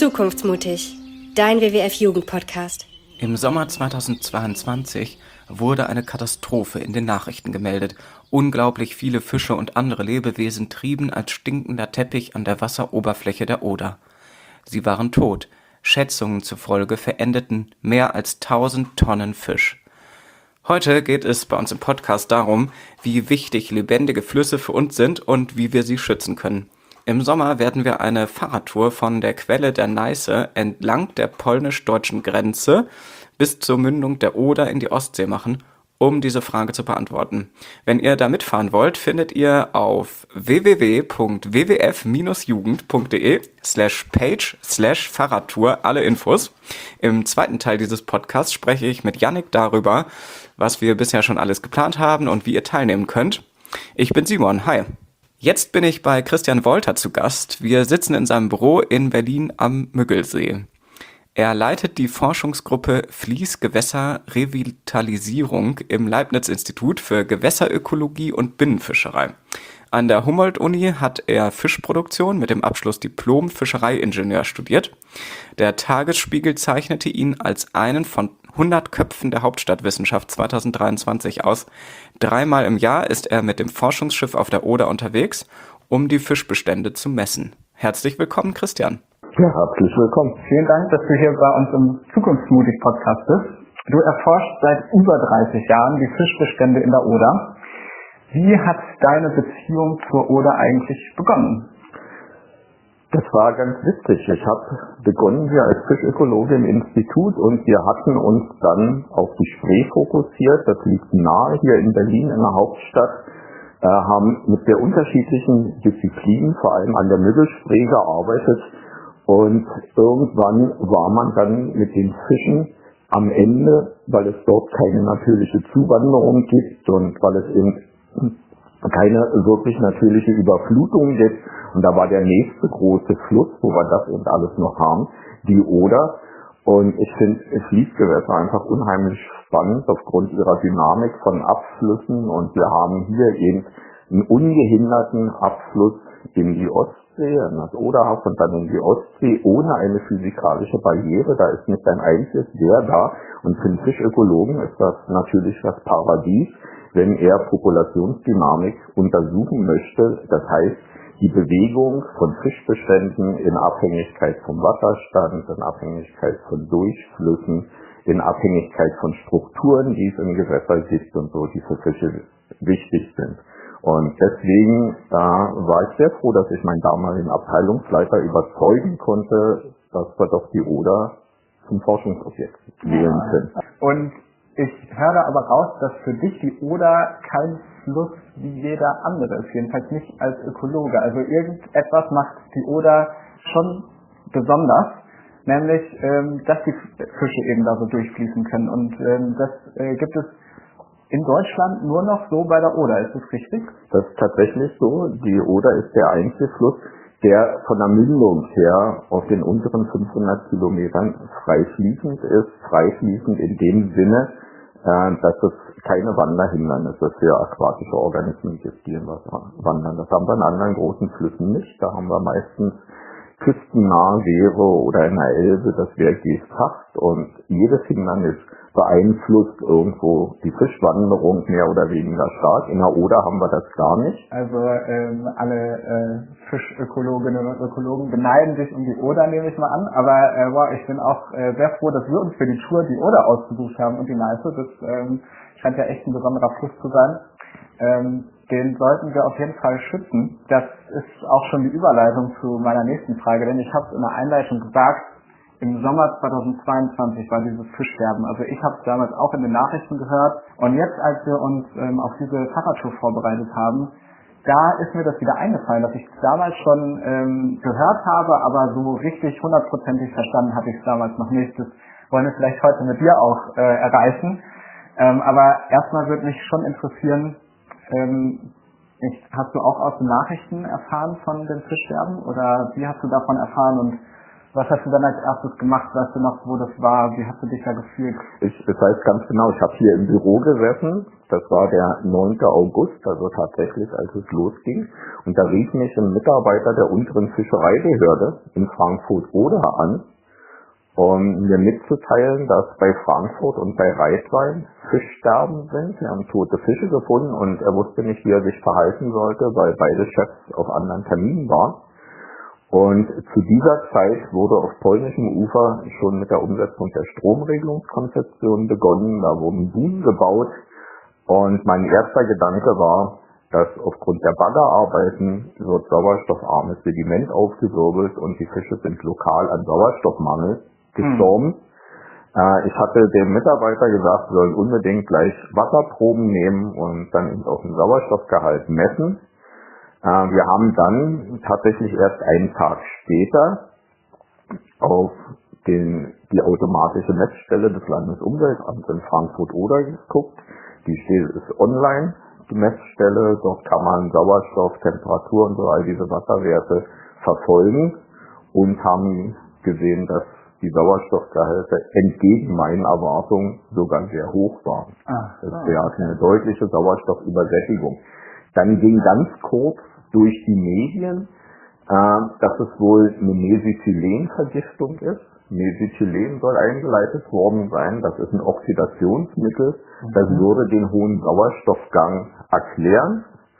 Zukunftsmutig, dein WWF-Jugend-Podcast. Im Sommer 2022 wurde eine Katastrophe in den Nachrichten gemeldet. Unglaublich viele Fische und andere Lebewesen trieben als stinkender Teppich an der Wasseroberfläche der Oder. Sie waren tot. Schätzungen zufolge verendeten mehr als 1000 Tonnen Fisch. Heute geht es bei uns im Podcast darum, wie wichtig lebendige Flüsse für uns sind und wie wir sie schützen können. Im Sommer werden wir eine Fahrradtour von der Quelle der Neiße entlang der polnisch-deutschen Grenze bis zur Mündung der Oder in die Ostsee machen, um diese Frage zu beantworten. Wenn ihr da mitfahren wollt, findet ihr auf www.wwf-jugend.de/page/Fahrradtour alle Infos. Im zweiten Teil dieses Podcasts spreche ich mit Yannick darüber, was wir bisher schon alles geplant haben und wie ihr teilnehmen könnt. Ich bin Simon, hi. Jetzt bin ich bei Christian Wolter zu Gast. Wir sitzen in seinem Büro in Berlin am Müggelsee. Er leitet die Forschungsgruppe Fließgewässer-Revitalisierung im Leibniz-Institut für Gewässerökologie und Binnenfischerei. An der Humboldt-Uni hat er Fischproduktion mit dem Abschluss Diplom Fischereiingenieur studiert. Der Tagesspiegel zeichnete ihn als einen von 100 Köpfen der Hauptstadtwissenschaft 2023 aus. 3-mal im Jahr ist er mit dem Forschungsschiff auf der Oder unterwegs, um die Fischbestände zu messen. Herzlich willkommen, Christian. Ja, herzlich willkommen. Vielen Dank, dass du hier bei uns im Zukunftsmutig-Podcast bist. Du erforschst seit über 30 Jahren die Fischbestände in der Oder. Wie hat deine Beziehung zur Oder eigentlich begonnen? Das war ganz witzig. Ich habe begonnen hier als Fischökologe im Institut und wir hatten uns dann auf die Spree fokussiert. Das liegt nahe hier in Berlin in der Hauptstadt. Haben mit sehr unterschiedlichen Disziplinen, vor allem an der Müggelspree, gearbeitet. Und irgendwann war man dann mit den Fischen am Ende, weil es dort keine natürliche Zuwanderung gibt und weil es eben keine wirklich natürliche Überflutung gibt. Und da war der nächste große Fluss, wo wir das und alles noch haben, die Oder. Und ich finde Fließgewässer einfach unheimlich spannend aufgrund ihrer Dynamik von Abflüssen. Und wir haben hier eben einen ungehinderten Abfluss in die Ostsee, in das Oderhaus und dann in die Ostsee, ohne eine physikalische Barriere. Da ist nicht ein einziges Wehr da. Und für einen Fischökologen ist das natürlich das Paradies, wenn er Populationsdynamik untersuchen möchte. Das heißt, die Bewegung von Fischbeständen in Abhängigkeit vom Wasserstand, in Abhängigkeit von Durchflüssen, in Abhängigkeit von Strukturen, die es im Gewässer gibt und so, die für Fische wichtig sind. Und deswegen war ich sehr froh, dass ich meinen damaligen Abteilungsleiter überzeugen konnte, dass wir doch die Oder zum Forschungsobjekt wählen können. Und ich höre aber raus, dass für dich die Oder kein Fluss wie jeder andere ist, jedenfalls nicht als Ökologe. Also irgendetwas macht die Oder schon besonders, nämlich, dass die Fische eben da so durchfließen können. Und das gibt es in Deutschland nur noch so bei der Oder, ist das richtig? Das ist tatsächlich so. Die Oder ist der einzige Fluss, der von der Mündung her auf den unteren 500 Kilometern freifließend ist. Freifließend in dem Sinne, dass es keine Wanderhindernisse für aquatische Organismen gibt, die im Wasser wandern. Das haben wir in anderen großen Flüssen nicht. Da haben wir meistens küstennahe Wehre oder in der Elbe das Wehr Geesthacht und jedes Hindernis beeinflusst irgendwo die Fischwanderung mehr oder weniger stark. In der Oder haben wir das gar nicht. Also alle Fischökologinnen und Ökologen beneiden sich um die Oder, nehme ich mal an. Aber wow, ich bin auch sehr froh, dass wir uns für die Tour die Oder ausgesucht haben und die Neiße. Das scheint ja echt ein besonderer Fluss zu sein. Den sollten wir auf jeden Fall schützen. Das ist auch schon die Überleitung zu meiner nächsten Frage, denn ich habe es in der Einleitung gesagt, im Sommer 2022 war dieses Fischsterben. Also ich habe es damals auch in den Nachrichten gehört. Und jetzt, als wir uns auf diese Fahrradtour vorbereitet haben, da ist mir das wieder eingefallen, dass ich es damals schon gehört habe, aber so richtig 100%ig verstanden hatte ich es damals noch nicht. Das wollen wir vielleicht heute mit dir auch erreichen. Aber erstmal würde mich schon interessieren, hast du auch aus den Nachrichten erfahren von dem Fischsterben oder wie hast du davon erfahren und Was hast du dann als erstes gemacht? Weißt du noch, wo das war? Wie hast du dich da gefühlt? Das heißt ganz genau, ich habe hier im Büro gesessen, das war der 9. August, also tatsächlich, als es losging. Und da rief mich ein Mitarbeiter der unteren Fischereibehörde in Frankfurt-Oder an, um mir mitzuteilen, dass bei Frankfurt und bei Reitwein Fischsterben sind. Wir haben tote Fische gefunden und er wusste nicht, wie er sich verhalten sollte, weil beide Chefs auf anderen Terminen waren. Und zu dieser Zeit wurde auf polnischem Ufer schon mit der Umsetzung der Stromregelungskonzeption begonnen. Da wurden Buhnen gebaut und mein erster Gedanke war, dass aufgrund der Baggerarbeiten wird sauerstoffarmes Sediment aufgewirbelt und die Fische sind lokal an Sauerstoffmangel gestorben. Ich hatte dem Mitarbeiter gesagt, wir sollen unbedingt gleich Wasserproben nehmen und dann eben auch den Sauerstoffgehalt messen. Wir haben dann tatsächlich erst einen Tag später auf die automatische Messstelle des Landesumweltamts in Frankfurt-Oder geguckt. Die ist online, die Messstelle. Dort kann man Sauerstoff, Temperatur und so all diese Wasserwerte verfolgen und haben gesehen, dass die Sauerstoffgehalte entgegen meinen Erwartungen sogar sehr hoch waren. Wir hatten eine deutliche Sauerstoffübersättigung. Dann ging ganz kurz durch die Medien, dass es wohl eine Mesethylenvergiftung ist. Mesethylen soll eingeleitet worden sein. Das ist ein Oxidationsmittel. Das würde den hohen Sauerstoffgang erklären.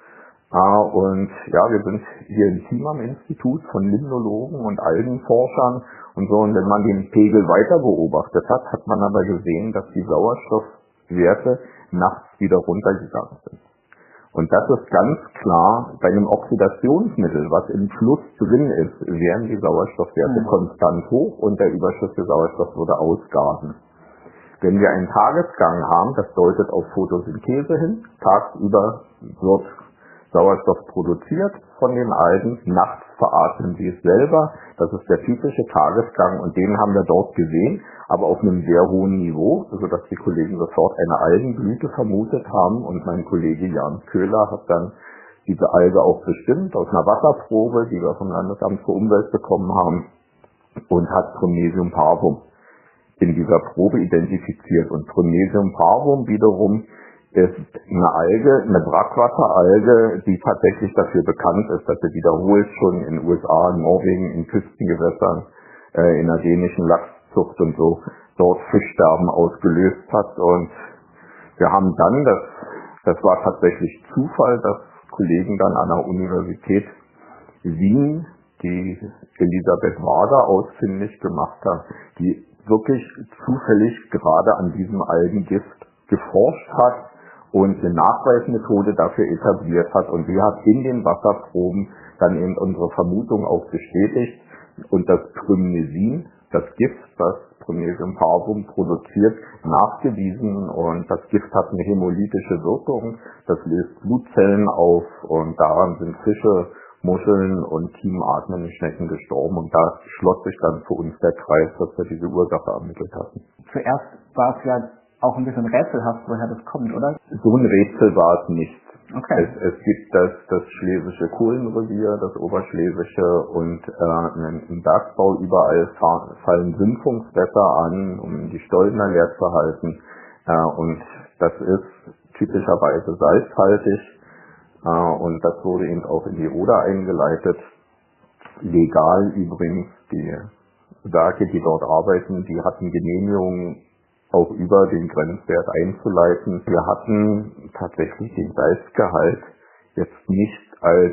Und ja, wir sind hier im Team am Institut von Limnologen und Algenforschern und so. Und wenn man den Pegel weiter beobachtet hat, hat man aber gesehen, dass die Sauerstoffwerte nachts wieder runtergegangen sind. Und das ist ganz klar, bei einem Oxidationsmittel, was im Fluss drin ist, wären die Sauerstoffwerte konstant hoch und der überschüssige Sauerstoff würde ausgasen. Wenn wir einen Tagesgang haben, das deutet auf Photosynthese hin, tagsüber wird Sauerstoff produziert von den Algen, nachts veratmen sie es selber. Das ist der typische Tagesgang und den haben wir dort gesehen, aber auf einem sehr hohen Niveau, sodass die Kollegen sofort eine Algenblüte vermutet haben und mein Kollege Jan Köhler hat dann diese Alge auch bestimmt aus einer Wasserprobe, die wir vom Landesamt für Umwelt bekommen haben und hat Prymnesium parvum in dieser Probe identifiziert. Und Prymnesium parvum wiederum ist eine Alge, eine Brackwasseralge, die tatsächlich dafür bekannt ist, dass sie wiederholt schon in den USA, in Norwegen, in Küstengewässern, in der dänischen Lachszucht und so dort Fischsterben ausgelöst hat. Und wir haben dann, das war tatsächlich Zufall, dass Kollegen dann an der Universität Wien die Elisabeth Wager ausfindig gemacht haben, die wirklich zufällig gerade an diesem Algengift geforscht hat und eine Nachweismethode dafür etabliert hat und sie hat in den Wasserproben dann eben unsere Vermutung auch bestätigt und das Prymnesin, das Gift, das Prymnesium parvum produziert, nachgewiesen und das Gift hat eine hämolytische Wirkung, das löst Blutzellen auf und daran sind Fische, Muscheln und teamatmende Schnecken gestorben und da schloss sich dann für uns der Kreis, dass wir diese Ursache ermittelt hatten. Zuerst war es ja auch ein bisschen rätselhaft, woher das kommt, oder? So ein Rätsel war es nicht. Okay. Es gibt das Schlesische Kohlenrevier, das Oberschlesische und im Bergbau überall fallen Sümpfungswässer an, um die Stollner leer zu halten. Und das ist typischerweise salzhaltig und das wurde eben auch in die Oder eingeleitet. Legal übrigens, die Werke, die dort arbeiten, die hatten Genehmigungen auch über den Grenzwert einzuleiten. Wir hatten tatsächlich den Salzgehalt jetzt nicht als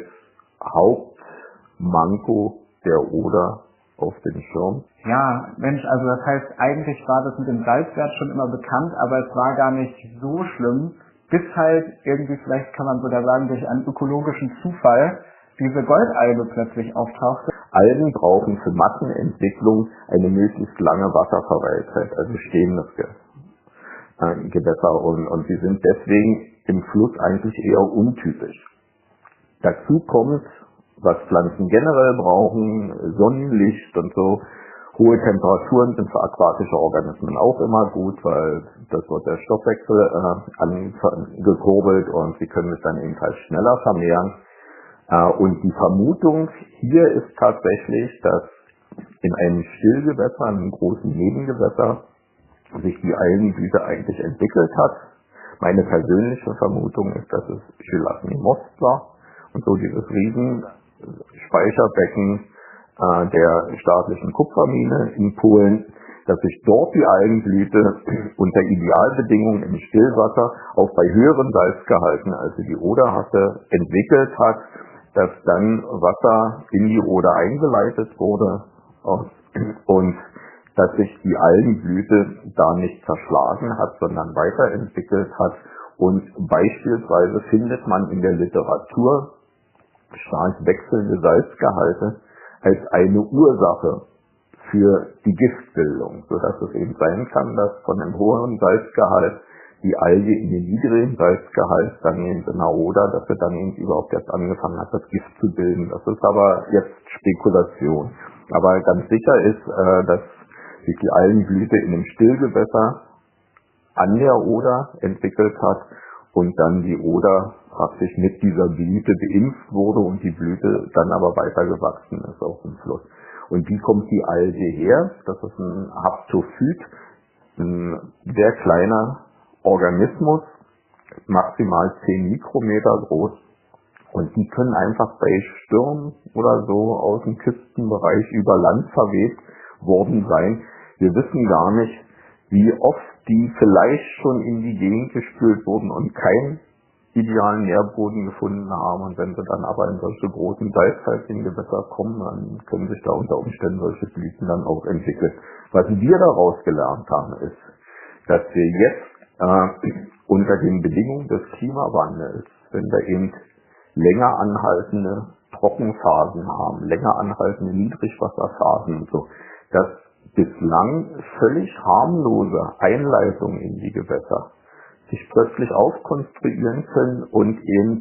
Hauptmanko der Oder auf dem Schirm. Ja, Mensch, also das heißt, eigentlich war das mit dem Salzwert schon immer bekannt, aber es war gar nicht so schlimm, bis halt irgendwie, vielleicht kann man sogar sagen, durch einen ökologischen Zufall diese Goldalge plötzlich auftauchte. Algen brauchen für Massenentwicklung eine möglichst lange Wasserverweilzeit, also stehendes Gewässer und sie sind deswegen im Fluss eigentlich eher untypisch. Dazu kommt, was Pflanzen generell brauchen, Sonnenlicht und so. Hohe Temperaturen sind für aquatische Organismen auch immer gut, weil das wird der Stoffwechsel angekurbelt und sie können sich dann ebenfalls schneller vermehren. Und die Vermutung hier ist tatsächlich, dass in einem Stillgewässer, einem großen Nebengewässer, sich die Algenblüte eigentlich entwickelt hat. Meine persönliche Vermutung ist, dass es Gelatine Most war und so dieses Riesenspeicherbecken der staatlichen Kupfermine in Polen, dass sich dort die Algenblüte unter Idealbedingungen im Stillwasser auch bei höheren Salzgehalten, als sie die Oder hatte, entwickelt hat, dass dann Wasser in die Oder eingeleitet wurde und dass sich die Algenblüte da nicht zerschlagen hat, sondern weiterentwickelt hat. Und beispielsweise findet man in der Literatur stark wechselnde Salzgehalte als eine Ursache für die Giftbildung, sodass es eben sein kann, dass von einem hohen Salzgehalt die Alge in den niedrigen Salzgehalt dann eben in der Oder, dass sie dann eben überhaupt erst angefangen hat, das Gift zu bilden. Das ist aber jetzt Spekulation. Aber ganz sicher ist, dass sich die Algenblüte in einem Stillgewässer an der Oder entwickelt hat und dann die Oder praktisch mit dieser Blüte beimpft wurde und die Blüte dann aber weiter gewachsen ist auf dem Fluss. Und wie kommt die Alge her? Das ist ein Haptophyt, ein sehr kleiner Organismus, maximal 10 Mikrometer groß. Und die können einfach bei Stürmen oder so aus dem Küstenbereich über Land verweht worden sein. Wir wissen gar nicht, wie oft die vielleicht schon in die Gegend gespült wurden und keinen idealen Nährboden gefunden haben. Und wenn sie dann aber in solche großen salzhaltigen Gewässer kommen, dann können sich da unter Umständen solche Blüten dann auch entwickeln. Was wir daraus gelernt haben, ist, dass wir jetzt unter den Bedingungen des Klimawandels, wenn wir eben länger anhaltende Trockenphasen haben, länger anhaltende Niedrigwasserphasen und so, dass bislang völlig harmlose Einleitungen in die Gewässer sich plötzlich aufkonstruieren können und eben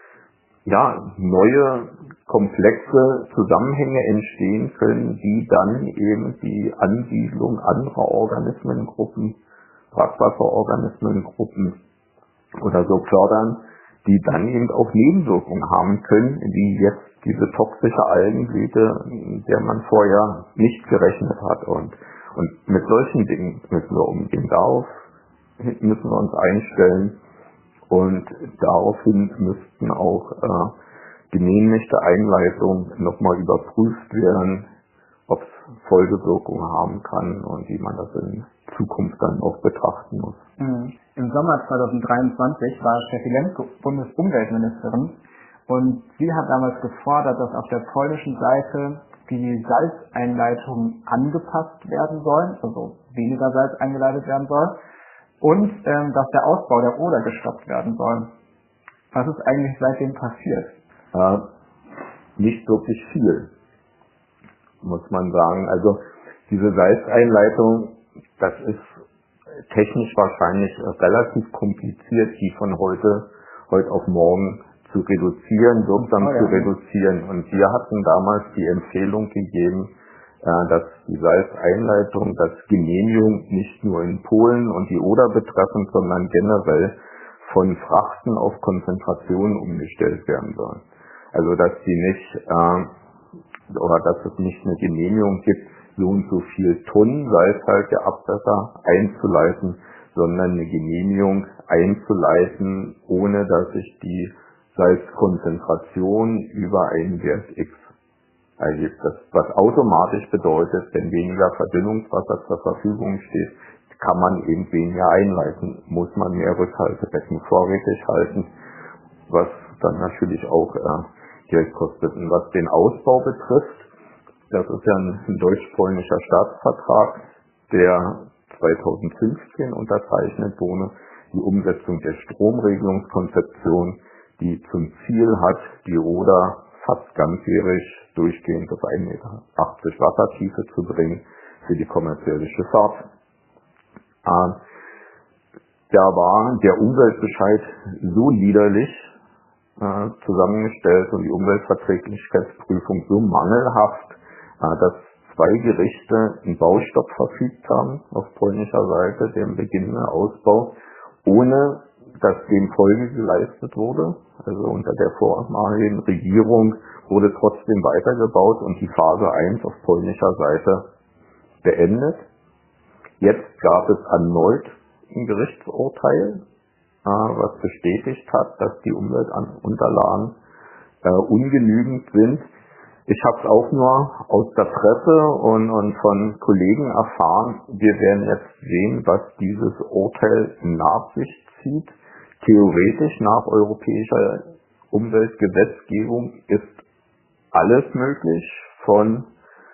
neue komplexe Zusammenhänge entstehen können, die dann eben die Ansiedlung anderer Organismengruppen, Brackwasserorganismengruppen oder so fördern, die dann eben auch Nebenwirkungen haben können, wie jetzt diese toxische Algenblüte, der man vorher nicht gerechnet hat. Und mit solchen Dingen müssen wir umgehen. Darauf müssen wir uns einstellen und daraufhin müssten auch genehmigte Einleitungen nochmal überprüft werden, ob es Folgewirkungen haben kann und wie man das in Zukunft dann auch betrachten muss. Im Sommer 2023 war Steffi Lemke Bundesumweltministerin und sie hat damals gefordert, dass auf der polnischen Seite die Salzeinleitungen angepasst werden sollen, also weniger Salz eingeleitet werden soll und dass der Ausbau der Oder gestoppt werden soll. Was ist eigentlich seitdem passiert? Nicht wirklich viel, muss man sagen. Also diese Salzeinleitung, das ist technisch wahrscheinlich relativ kompliziert, die von heute auf morgen zu reduzieren, wirksam zu reduzieren. Und wir hatten damals die Empfehlung gegeben, dass die Salzeinleitung, dass Genehmigung nicht nur in Polen und die Oder betreffend, sondern generell von Frachten auf Konzentrationen umgestellt werden soll. Also dass die nicht dass es nicht eine Genehmigung gibt, so und so viel Tonnen salzhaltige Abwässer einzuleiten, sondern eine Genehmigung einzuleiten, ohne dass sich die Salzkonzentration über einen Wert X ergibt. Das, was automatisch bedeutet, wenn weniger Verdünnungswasser zur Verfügung steht, kann man eben weniger einleiten, muss man mehr Rückhaltebecken vorrätig halten, was dann natürlich auch Geld kostet. Und was den Ausbau betrifft, das ist ja ein deutsch-polnischer Staatsvertrag, der 2015 unterzeichnet wurde, die Umsetzung der Stromregelungskonzeption, die zum Ziel hat, die Oder fast ganzjährig durchgehend auf 1,80 Meter Wassertiefe zu bringen für die kommerzielle Schifffahrt. Da war der Umweltbescheid so liederlich zusammengestellt und die Umweltverträglichkeitsprüfung so mangelhaft, dass 2 Gerichte einen Baustopp verfügt haben auf polnischer Seite, dem beginnenden Ausbau, ohne dass dem Folge geleistet wurde. Also unter der vormaligen Regierung wurde trotzdem weitergebaut und die Phase 1 auf polnischer Seite beendet. Jetzt gab es erneut ein Gerichtsurteil, was bestätigt hat, dass die Umweltunterlagen ungenügend sind. Ich habe es auch nur aus der Presse und von Kollegen erfahren. Wir werden jetzt sehen, was dieses Urteil nach sich zieht. Theoretisch nach europäischer Umweltgesetzgebung ist alles möglich, von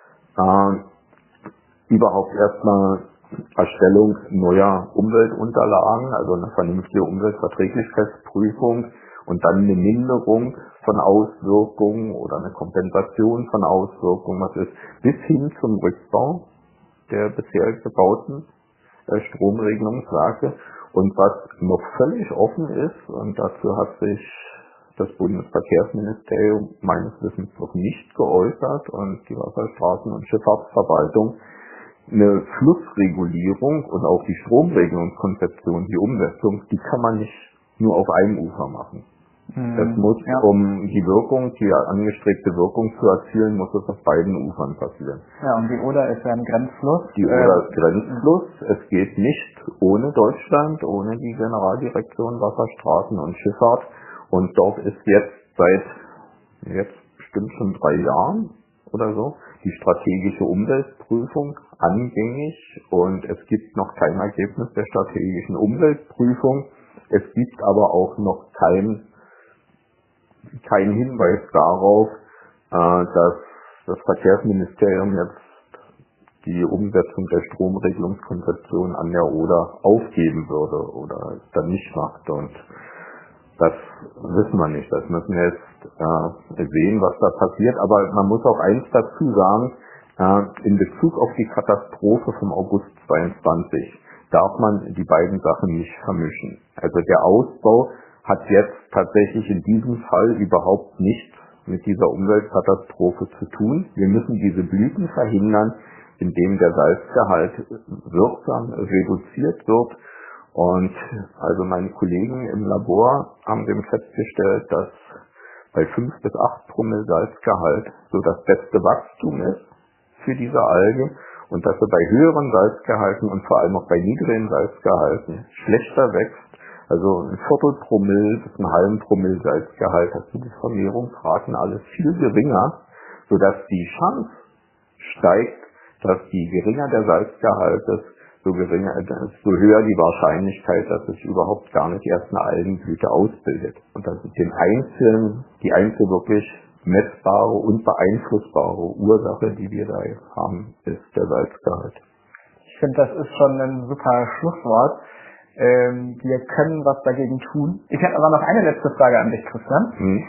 überhaupt erstmal Erstellung neuer Umweltunterlagen, also eine vernünftige Umweltverträglichkeitsprüfung und dann eine Minderung von Auswirkungen oder eine Kompensation von Auswirkungen, was ist, bis hin zum Rückbau der bisher gebauten Stromregelungswerke. Und was noch völlig offen ist, und dazu hat sich das Bundesverkehrsministerium meines Wissens noch nicht geäußert und die Wasserstraßen- und Schifffahrtsverwaltung, eine Flussregulierung und auch die Stromregelungskonzeption, die Umsetzung, die kann man nicht nur auf einem Ufer machen. Das muss, um die Wirkung, die angestrebte Wirkung zu erzielen, muss es auf beiden Ufern passieren. Ja, und die Oder ist ja ein Grenzfluss. Die Oder ist Grenzfluss. Es geht nicht ohne Deutschland, ohne die Generaldirektion Wasserstraßen und Schifffahrt. Und dort ist jetzt bestimmt schon 3 Jahren oder so, die strategische Umweltprüfung angängig und es gibt noch kein Ergebnis der strategischen Umweltprüfung. Es gibt aber auch noch kein Hinweis darauf, dass das Verkehrsministerium jetzt die Umsetzung der Stromregelungskonzeption an der Oder aufgeben würde oder es dann nicht macht. Und das wissen wir nicht. Das müssen wir jetzt sehen, was da passiert. Aber man muss auch eins dazu sagen, in Bezug auf die Katastrophe vom August 22 darf man die beiden Sachen nicht vermischen. Also der Ausbau hat jetzt tatsächlich in diesem Fall überhaupt nichts mit dieser Umweltkatastrophe zu tun. Wir müssen diese Blüten verhindern, indem der Salzgehalt wirksam reduziert wird. Und also meine Kollegen im Labor haben dem festgestellt, dass bei 5 bis 8 Promille Salzgehalt so das beste Wachstum ist für diese Alge und dass er bei höheren Salzgehalten und vor allem auch bei niedrigen Salzgehalten schlechter wächst. Also ein Viertelpromille bis ein halben Promille Salzgehalt hat die Vermehrungsraten alles viel geringer, sodass die Chance steigt, dass je geringer der Salzgehalt ist, so höher die Wahrscheinlichkeit, dass es überhaupt gar nicht erst eine Algenblüte ausbildet. Und das ist die einzige wirklich messbare und beeinflussbare Ursache, die wir da jetzt haben, ist der Salzgehalt. Ich finde, das ist schon ein super Schlusswort. Wir können was dagegen tun. Ich hätte aber noch eine letzte Frage an dich, Christian.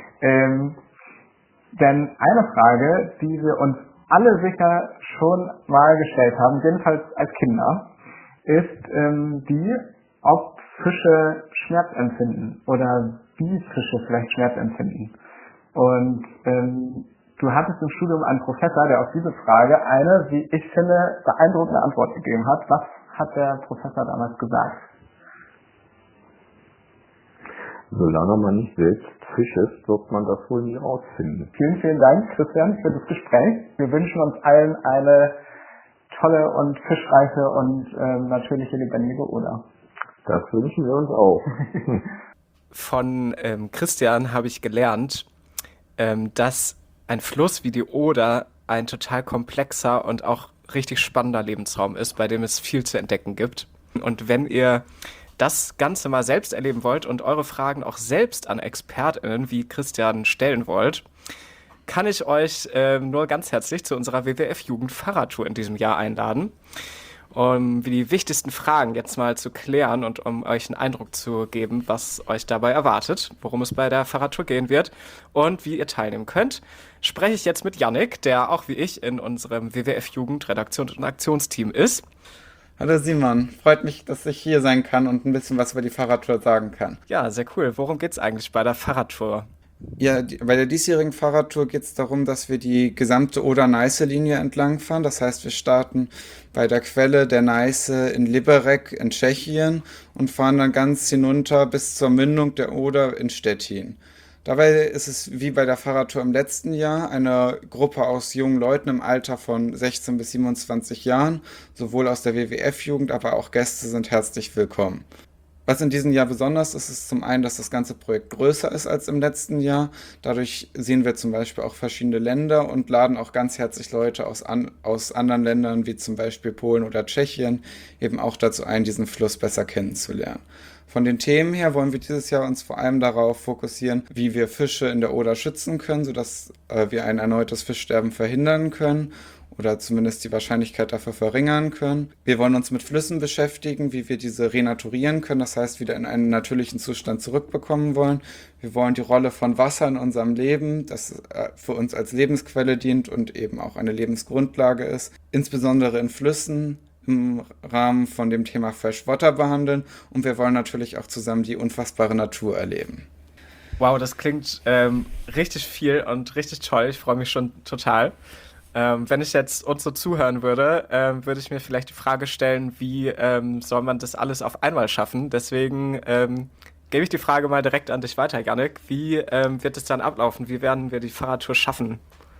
Denn eine Frage, die wir uns alle sicher schon mal gestellt haben, jedenfalls als Kinder, ist die, ob Fische Schmerz empfinden oder wie Fische vielleicht Schmerz empfinden. Und du hattest im Studium einen Professor, der auf diese Frage eine, wie ich finde, beeindruckende Antwort gegeben hat. Was hat der Professor damals gesagt? Solange man nicht selbst Fisch ist, wird man das wohl nie rausfinden. Vielen, vielen Dank, Christian, für das Gespräch. Wir wünschen uns allen eine tolle und fischreiche und natürliche, lebendige Oder. Das wünschen wir uns auch. Von Christian habe ich gelernt, dass ein Fluss wie die Oder ein total komplexer und auch richtig spannender Lebensraum ist, bei dem es viel zu entdecken gibt. Und wenn ihr das Ganze mal selbst erleben wollt und eure Fragen auch selbst an ExpertInnen wie Christian stellen wollt, kann ich euch nur ganz herzlich zu unserer WWF-Jugend-Fahrradtour in diesem Jahr einladen, um die wichtigsten Fragen jetzt mal zu klären und um euch einen Eindruck zu geben, was euch dabei erwartet, worum es bei der Fahrradtour gehen wird und wie ihr teilnehmen könnt. Spreche ich jetzt mit Yannick, der auch wie ich in unserem WWF-Jugend-Redaktions- und Aktionsteam ist. Hallo Simon, freut mich, dass ich hier sein kann und ein bisschen was über die Fahrradtour sagen kann. Ja, sehr cool. Worum geht's eigentlich bei der Fahrradtour? Ja, bei der diesjährigen Fahrradtour geht es darum, dass wir die gesamte Oder-Neiße-Linie entlang fahren. Das heißt, wir starten bei der Quelle der Neiße in Liberec in Tschechien und fahren dann ganz hinunter bis zur Mündung der Oder in Stettin. Dabei ist es wie bei der Fahrradtour im letzten Jahr eine Gruppe aus jungen Leuten im Alter von 16 bis 27 Jahren, sowohl aus der WWF-Jugend, aber auch Gäste sind herzlich willkommen. Was in diesem Jahr besonders ist, ist zum einen, dass das ganze Projekt größer ist als im letzten Jahr. Dadurch sehen wir zum Beispiel auch verschiedene Länder und laden auch ganz herzlich Leute aus anderen Ländern, wie zum Beispiel Polen oder Tschechien, eben auch dazu ein, diesen Fluss besser kennenzulernen. Von den Themen her wollen wir dieses Jahr uns vor allem darauf fokussieren, wie wir Fische in der Oder schützen können, sodass wir ein erneutes Fischsterben verhindern können oder zumindest die Wahrscheinlichkeit dafür verringern können. Wir wollen uns mit Flüssen beschäftigen, wie wir diese renaturieren können, das heißt wieder in einen natürlichen Zustand zurückbekommen wollen. Wir wollen die Rolle von Wasser in unserem Leben, das für uns als Lebensquelle dient und eben auch eine Lebensgrundlage ist, insbesondere in Flüssen, im Rahmen von dem Thema Freshwater behandeln und wir wollen natürlich auch zusammen die unfassbare Natur erleben. Wow, das klingt richtig viel und richtig toll. Ich freue mich schon total. Wenn ich jetzt uns so zuhören würde, würde ich mir vielleicht die Frage stellen, wie soll man das alles auf einmal schaffen? Deswegen gebe ich die Frage mal direkt an dich weiter, Jannik. Wie wird es dann ablaufen? Wie werden wir die Fahrradtour schaffen?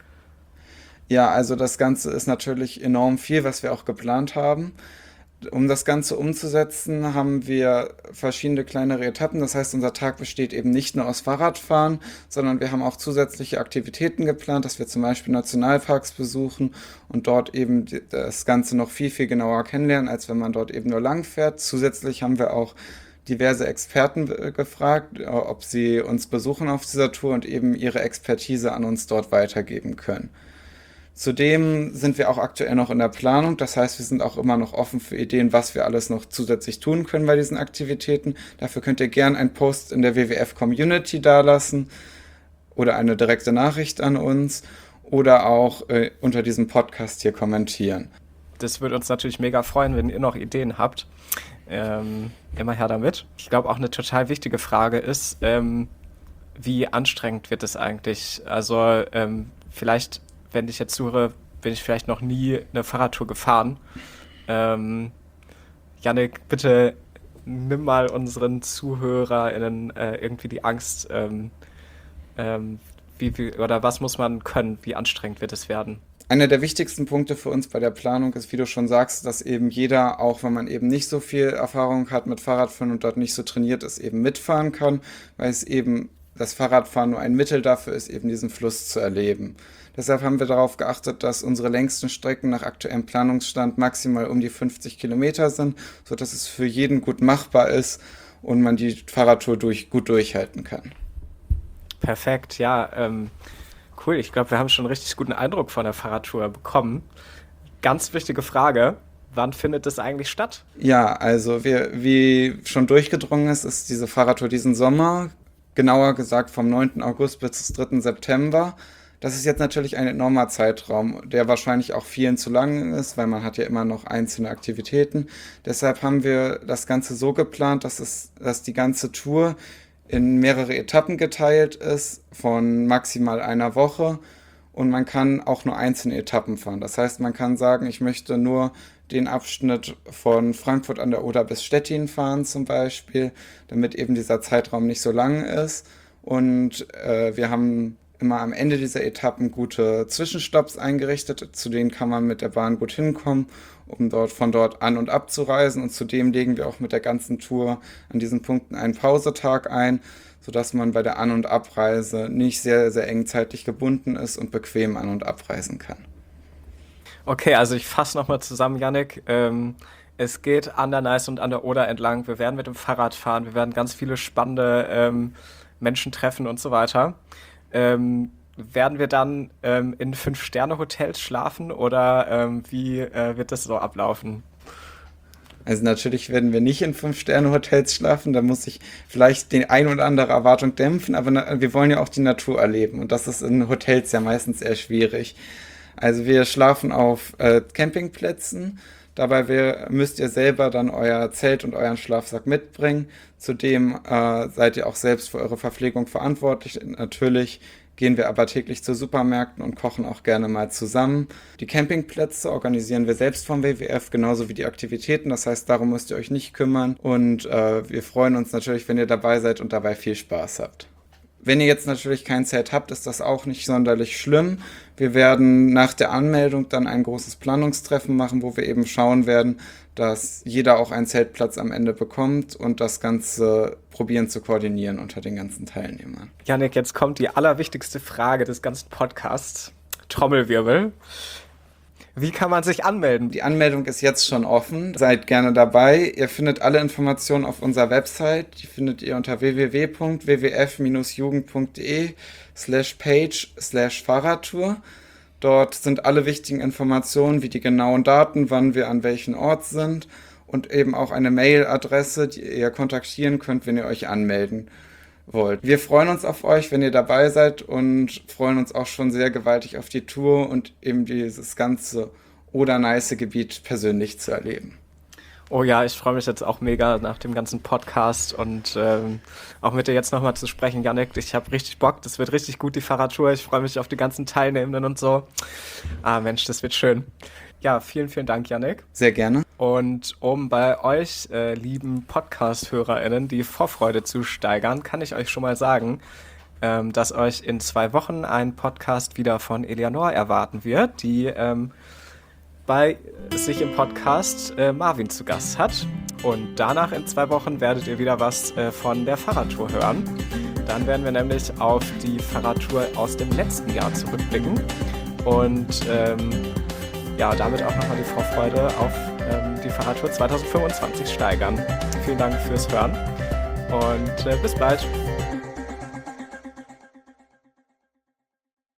Ja, also das Ganze ist natürlich enorm viel, was wir auch geplant haben. Um das Ganze umzusetzen, haben wir verschiedene kleinere Etappen. Das heißt, unser Tag besteht eben nicht nur aus Fahrradfahren, sondern wir haben auch zusätzliche Aktivitäten geplant, dass wir zum Beispiel Nationalparks besuchen und dort eben das Ganze noch viel, viel genauer kennenlernen, als wenn man dort eben nur lang fährt. Zusätzlich haben wir auch diverse Experten gefragt, ob sie uns besuchen auf dieser Tour und eben ihre Expertise an uns dort weitergeben können. Zudem sind wir auch aktuell noch in der Planung, das heißt, wir sind auch immer noch offen für Ideen, was wir alles noch zusätzlich tun können bei diesen Aktivitäten. Dafür könnt ihr gerne einen Post in der WWF-Community dalassen oder eine direkte Nachricht an uns oder auch unter diesem Podcast hier kommentieren. Das würde uns natürlich mega freuen, wenn ihr noch Ideen habt. Immer her damit. Ich glaube, auch eine total wichtige Frage ist, wie anstrengend wird es eigentlich? Also vielleicht, wenn ich jetzt suche, bin ich vielleicht noch nie eine Fahrradtour gefahren. Jannik, bitte nimm mal unseren ZuhörerInnen irgendwie die Angst, oder was muss man können, wie anstrengend wird es werden? Einer der wichtigsten Punkte für uns bei der Planung ist, wie du schon sagst, dass eben jeder, auch wenn man eben nicht so viel Erfahrung hat mit Fahrradfahren und dort nicht so trainiert ist, eben mitfahren kann, weil es eben das Fahrradfahren nur ein Mittel dafür ist, eben diesen Fluss zu erleben. Deshalb haben wir darauf geachtet, dass unsere längsten Strecken nach aktuellem Planungsstand maximal um die 50 Kilometer sind, sodass es für jeden gut machbar ist und man die Fahrradtour gut durchhalten kann. Perfekt, ja. Cool, ich glaube, wir haben schon einen richtig guten Eindruck von der Fahrradtour bekommen. Ganz wichtige Frage, wann findet es eigentlich statt? Ja, also wie schon durchgedrungen ist diese Fahrradtour diesen Sommer, genauer gesagt vom 9. August bis zum 3. September. Das ist jetzt natürlich ein enormer Zeitraum, der wahrscheinlich auch vielen zu lang ist, weil man hat ja immer noch einzelne Aktivitäten. Deshalb haben wir das Ganze so geplant, dass die ganze Tour in mehrere Etappen geteilt ist von maximal einer Woche und man kann auch nur einzelne Etappen fahren. Das heißt, man kann sagen, ich möchte nur den Abschnitt von Frankfurt an der Oder bis Stettin fahren zum Beispiel, damit eben dieser Zeitraum nicht so lang ist. Und wir haben immer am Ende dieser Etappen gute Zwischenstopps eingerichtet, zu denen kann man mit der Bahn gut hinkommen, um von dort an- und abzureisen. Und zudem legen wir auch mit der ganzen Tour an diesen Punkten einen Pausetag ein, sodass man bei der An- und Abreise nicht sehr, sehr eng zeitlich gebunden ist und bequem an- und abreisen kann. Okay, also ich fasse nochmal zusammen, Jannik. Es geht an der Neiße und an der Oder entlang. Wir werden mit dem Fahrrad fahren, wir werden ganz viele spannende Menschen treffen und so weiter. Werden wir dann in 5-Sterne-Hotels schlafen oder wie wird das so ablaufen? Also natürlich werden wir nicht in 5-Sterne-Hotels schlafen, da muss ich vielleicht die ein oder andere Erwartung dämpfen, aber wir wollen ja auch die Natur erleben und das ist in Hotels ja meistens eher schwierig. Also wir schlafen auf Campingplätzen, Dabei müsst ihr selber dann euer Zelt und euren Schlafsack mitbringen. Zudem seid ihr auch selbst für eure Verpflegung verantwortlich. Natürlich gehen wir aber täglich zu Supermärkten und kochen auch gerne mal zusammen. Die Campingplätze organisieren wir selbst vom WWF, genauso wie die Aktivitäten. Das heißt, darum müsst ihr euch nicht kümmern. Und wir freuen uns natürlich, wenn ihr dabei seid und dabei viel Spaß habt. Wenn ihr jetzt natürlich kein Zelt habt, ist das auch nicht sonderlich schlimm. Wir werden nach der Anmeldung dann ein großes Planungstreffen machen, wo wir eben schauen werden, dass jeder auch einen Zeltplatz am Ende bekommt und das Ganze probieren zu koordinieren unter den ganzen Teilnehmern. Jannik, jetzt kommt die allerwichtigste Frage des ganzen Podcasts. Trommelwirbel. Wie kann man sich anmelden? Die Anmeldung ist jetzt schon offen. Seid gerne dabei. Ihr findet alle Informationen auf unserer Website. Die findet ihr unter www.wwf-jugend.de/page/Fahrradtour. Dort sind alle wichtigen Informationen wie die genauen Daten, wann wir an welchem Ort sind und eben auch eine Mailadresse, die ihr kontaktieren könnt, wenn ihr euch anmelden wollt. Wir freuen uns auf euch, wenn ihr dabei seid und freuen uns auch schon sehr gewaltig auf die Tour und eben dieses ganze Oder-Neiße-Gebiet persönlich zu erleben. Oh ja, ich freue mich jetzt auch mega nach dem ganzen Podcast und auch mit dir jetzt nochmal zu sprechen, Jannik. Ich habe richtig Bock, das wird richtig gut, die Fahrradtour. Ich freue mich auf die ganzen Teilnehmenden und so. Mensch, das wird schön. Ja, vielen, vielen Dank, Jannik. Sehr gerne. Und um bei euch, lieben Podcast-HörerInnen, die Vorfreude zu steigern, kann ich euch schon mal sagen, dass euch in 2 Wochen ein Podcast wieder von Eleanor erwarten wird, die bei sich im Podcast Marvin zu Gast hat. Und danach in 2 Wochen werdet ihr wieder was von der Fahrradtour hören. Dann werden wir nämlich auf die Fahrradtour aus dem letzten Jahr zurückblicken und damit auch nochmal die Vorfreude auf die Fahrradtour 2025 steigern. Vielen Dank fürs Hören und bis bald.